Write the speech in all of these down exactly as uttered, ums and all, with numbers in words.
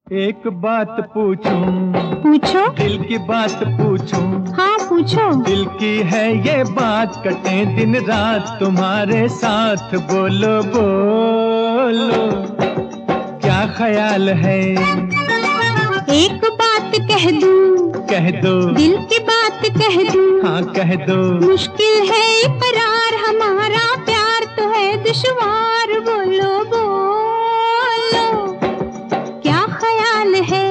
एक बात पूछूं? पूछो। दिल की बात पूछूं? हाँ पूछो। दिल की है ये बात, कटे दिन रात तुम्हारे साथ। बोलो बोलो क्या ख्याल है? एक बात कह दूं? कह दो। दिल की बात कह दूं? हाँ कह दो। मुश्किल है इकरार, हमारा प्यार तो है दुश्वार। बोलो बोलो क्या ख्याल है?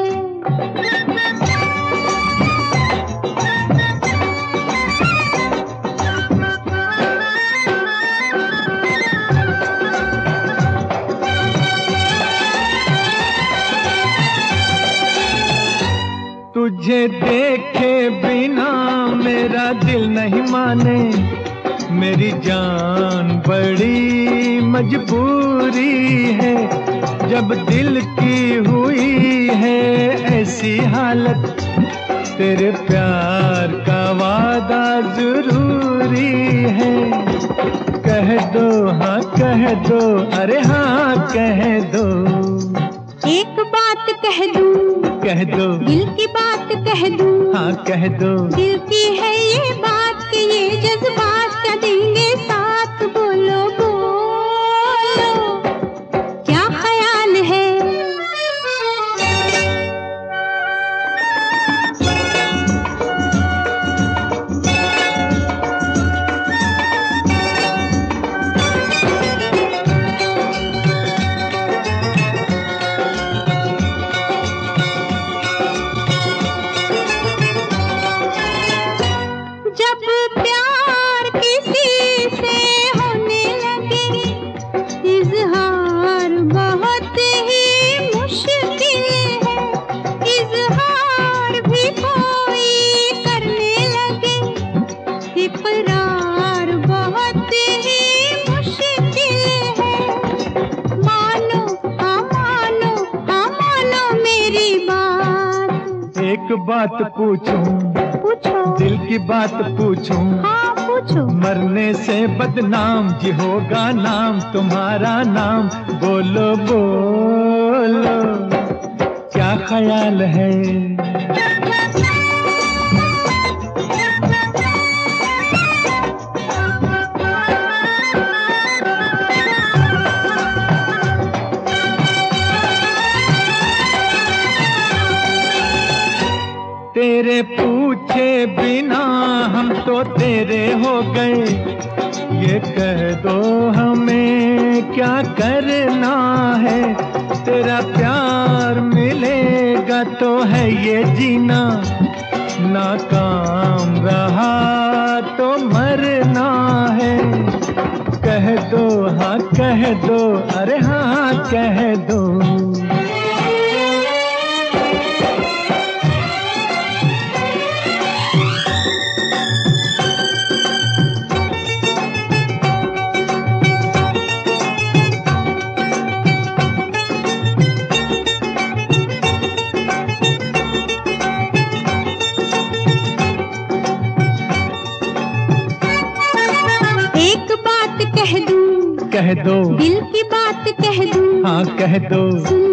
तुझे देखे बिना मेरा दिल नहीं माने, मेरी जान बड़ी मजबूरी है। जब दिल की हुई है ऐसी हालत, तेरे प्यार का वादा जरूरी है। कह दो हाँ कह दो, अरे हाँ कह दो। एक बात कह दूं? कह दो। दिल की बात कह दूं? हाँ कह दो। दिल की है ये बात कि ये जज्बात क्या देंगे साथ। बोलो बोलो क्या ख्याल है? जब प्यार किसी से होने लगे, इजहार बहुत ही मुश्किल है। इजहार भी कोई करने लगे, इकरार बहुत ही मुश्किल है। मानो हाँ मानो, हाँ मानो मेरी बात। एक बात पूछूं? पूछो। दिल की बात पूछूं? हाँ पूछो। मरने से बदनाम जी होगा नाम, तुम्हारा नाम। बोलो बोलो क्या ख्याल है? तेरे पूछे बिना हम तो तेरे हो गए, ये कह दो हमें क्या करना है। तेरा प्यार मिलेगा तो है ये जीना, नाकाम रहा तो मरना है। कह दो हाँ कह दो, अरे हाँ कह दो। कह दूं? कह दो। दिल की बात कह दूं? हाँ कह दो। सुन